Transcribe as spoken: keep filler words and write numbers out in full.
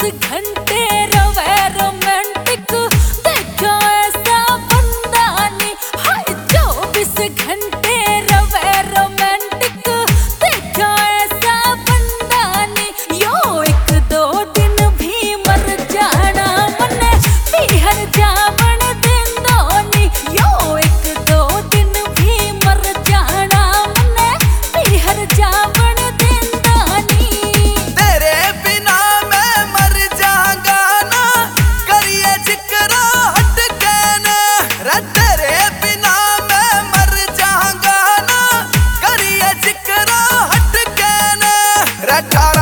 घंटे रवे रोमांटिक देखो ऐसा बंदा नहीं। हाय चौबीस घंटे रवे रोमांटिक देखो ऐसा बंदा नहीं। यो एक दो दिन भी मर जाना मने पीहर जावन देंदो नी। यो एक दो दिन भी मर जाना मने पीहर जावन देंदा नी। तेरे बिना मैं मर जाऊंगा ना करिए जिक्र हट के ना। रे तेरे बिना मैं मर जाऊंगा ना करिए जिक्र हट के ना। रे